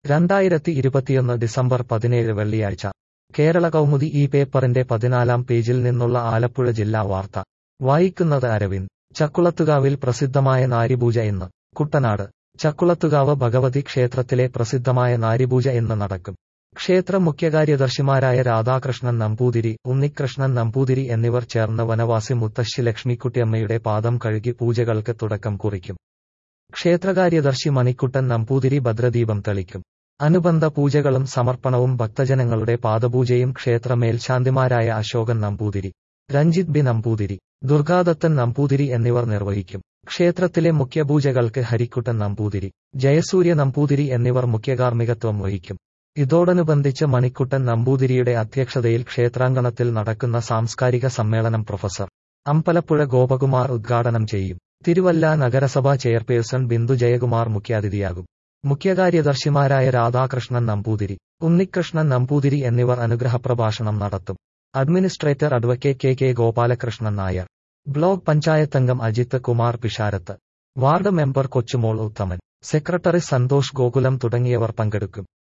2021 December 17 വെള്ളിയാഴ്ച കേരള കൗമുദി ഈ പേപ്പറിന്റെ 14-ാം പേജിൽ നിന്നുള്ള ആലപ്പുഴ ജില്ലാ വാർത്ത വായിക്കുന്നത് അരവിന്ദ്. ചക്കുളത്തുകാവിൽ പ്രസിദ്ധമായ നാരിപൂജ ഇന്ന്. കുട്ടനാട്. ചക്കുളത്തുകാവ് ഭഗവതി ക്ഷേത്രത്തിലെ പ്രസിദ്ധമായ നാരിപൂജ ഇന്ന് നടക്കും. ക്ഷേത്ര മുഖ്യകാര്യദർശിമാരായ രാധാകൃഷ്ണൻ നമ്പൂതിരി, ഉണ്ണികൃഷ്ണൻ നമ്പൂതിരി എന്നിവർ ചേർന്ന് വനവാസി മുത്തശ്ശി ലക്ഷ്മിക്കുട്ടിയമ്മയുടെ പാദം കഴുകി പൂജകൾക്ക് തുടക്കം കുറിക്കും. ക്ഷേത്രകാര്യദർശി മണിക്കുട്ടൻ നമ്പൂതിരി ഭദ്രദീപം തെളിക്കും. അനുബന്ധ പൂജകളും സമർപ്പണവും ഭക്തജനങ്ങളുടെ പാദപൂജയും ക്ഷേത്ര മേൽശാന്തിമാരായ അശോകൻ നമ്പൂതിരി, രഞ്ജിത് ബി നമ്പൂതിരി, ദുർഗാദത്തൻ നമ്പൂതിരി എന്നിവർ നിർവഹിക്കും. ക്ഷേത്രത്തിലെ മുഖ്യപൂജകൾക്ക് ഹരിക്കുട്ടൻ നമ്പൂതിരി, ജയസൂര്യ നമ്പൂതിരി എന്നിവർ മുഖ്യകാർമ്മികത്വം വഹിക്കും. ഇതോടനുബന്ധിച്ച് മണിക്കുട്ടൻ നമ്പൂതിരിയുടെ അധ്യക്ഷതയിൽ ക്ഷേത്രാങ്കണത്തിൽ നടക്കുന്ന സാംസ്കാരിക സമ്മേളനം പ്രൊഫസർ അമ്പലപ്പുഴ ഗോപകുമാർ ഉദ്ഘാടനം ചെയ്യും. തിരുവല്ല നഗരസഭാ ചെയർപേഴ്സൺ ബിന്ദു ജയകുമാർ മുഖ്യാതിഥിയാകും. മുഖ്യകാര്യദർശിമാരായ രാധാകൃഷ്ണൻ നമ്പൂതിരി, ഉണ്ണികൃഷ്ണൻ നമ്പൂതിരി എന്നിവർ അനുഗ്രഹപ്രഭാഷണം നടത്തും. Administrator advocate K Gopalakrishnan Nair, block പഞ്ചായത്തംഗം Ajith Kumar Pisharath, ward member Kochumol Uthaman, secretary Santhosh Gokulam തുടങ്ങിയവർ പങ്കെടുക്കും.